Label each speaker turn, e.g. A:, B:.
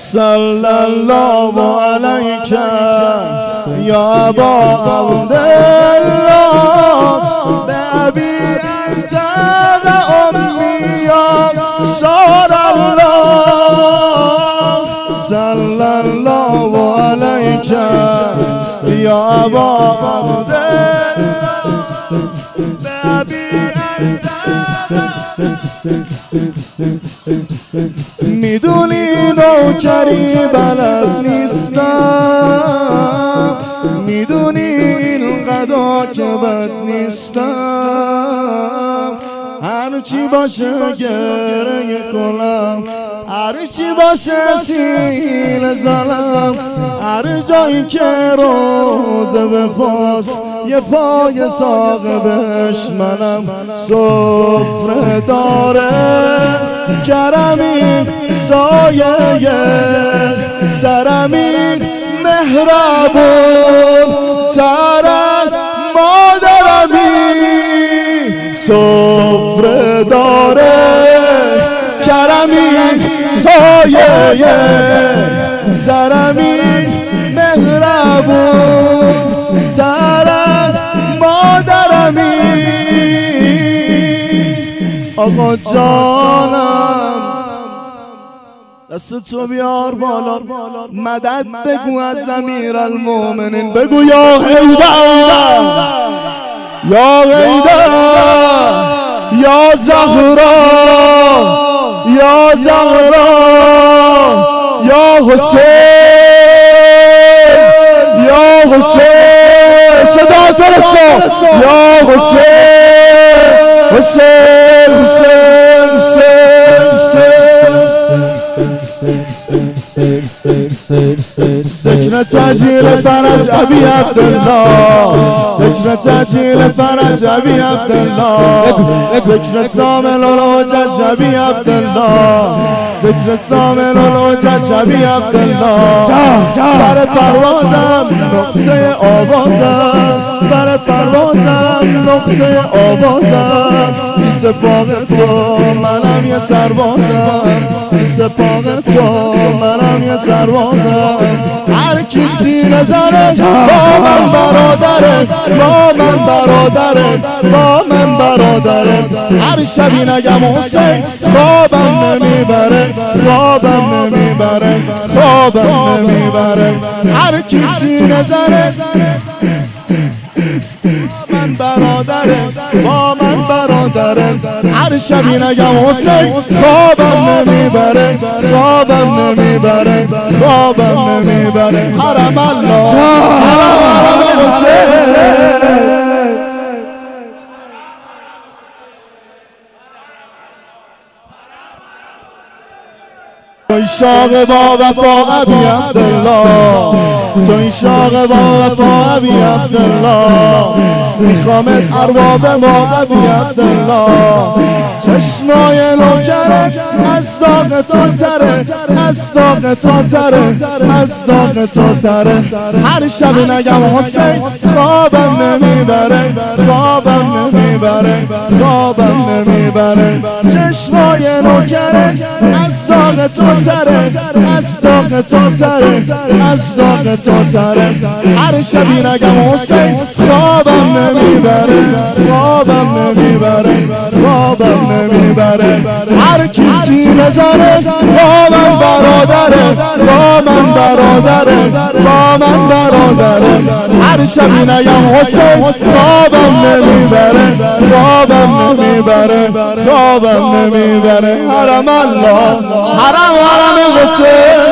A: صلی الله علیک یا ابا عبدالله بابی انت و امی یا رسول الله صلی الله علیک یا ابا عبدالله بابی انت میدونی نوکری بلد نیستم، میدونی اینقدر که بد نیستم، هرچی باشه گریه کنم، هرچی باشه سینه زنم، هر جایی که روزه بخواست یه پای ساقبش منم. سفره داره کرمی سایه سرمی مهربون تر از مادرمی. سفره داره کرمی سایه سرمی مهربون تر از مادرمی. آقا جانم دستتو بیار بالا، مدد بگو از امیرالمومنین، بگو یا حیدر یا حیدر یا زهرا یا زهرا یا حسین یا حسین، صدا فرستا یا حسین حسین حسین حسین. ذکر تجلیل فرج ابی عبدالله، ذکر تجلیل فرج ابی عبدالله، ذکر سامل الحجج ابی عبدالله، ذکر سامل الحجج ابی عبدالله. بر پروازم نقطه آوازم، بر پروازم نقطه آوازم، سپاق تو منم یه سربازم، سپاق تو منم یه سربازم. هر کی سینه زنه با من برادره، با من برادره، با من برادره. هر شبی نگم حسین خوابم نمیبره، خوابم نمیبره، خوابم نمیبره. هر کی سینه زنه من برادره، با من برادره. هر شبی نگم حسین خوابم نمیبره، خوابم نمیبره، خوابم نمیبره. حرم الله حرم حسین. توی شاق با وفا ابی عبدالله، توی شاق با وفا ابی عبدالله، میخوامت ارباب ما ابی عبدالله. چشمای نوکرت از داغ تو تره، از داغ تو تره، از داغ تو تره. هر شب نگم حسین خوابم نمیبره، خوابم نمیبره، خوابم نمیبره. چشمای نوکرت از داغ تو تره، از داغ تو تره، از داغ تو تره. هر شبی نگم حسین خوابم نمیبره، خوابم نمیبره، خوابم نمیبره. هر کی سینه زنه با من برادره، با من برادره، با من برادره. هر شبی نگم حسین خوابم نمیبره، خوابم نمیبره، خوابم نمیبره. حرم الله حرم حرم حسین.